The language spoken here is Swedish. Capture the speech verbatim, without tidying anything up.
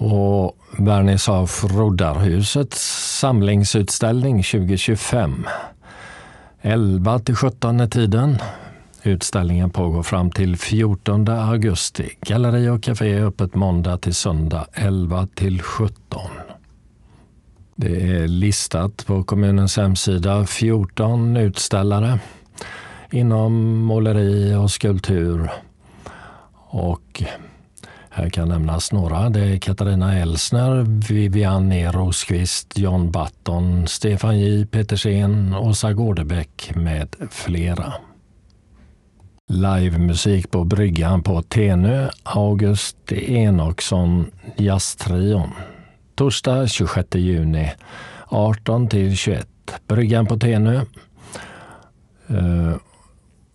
och Vernissage Roddarhusets samlingsutställning tjugo tjugofem. elva till sjutton är tiden. Utställningen pågår fram till fjortonde augusti. Galleri och café är öppet måndag till söndag elva till sjutton. Det är listat på kommunens hemsida fjorton utställare inom måleri och skulptur. Och här kan nämnas några. Det är Katarina Elsner, Vivianne Rosqvist, John Batton, Stefan J. Petersen, Åsa Gårdebäck med flera. Livemusik på bryggan på Tenö, August Enoksson, Jazztrion. Torsdag tjugosjätte juni, arton till tjugoett. Bryggan på Tenö. Uh,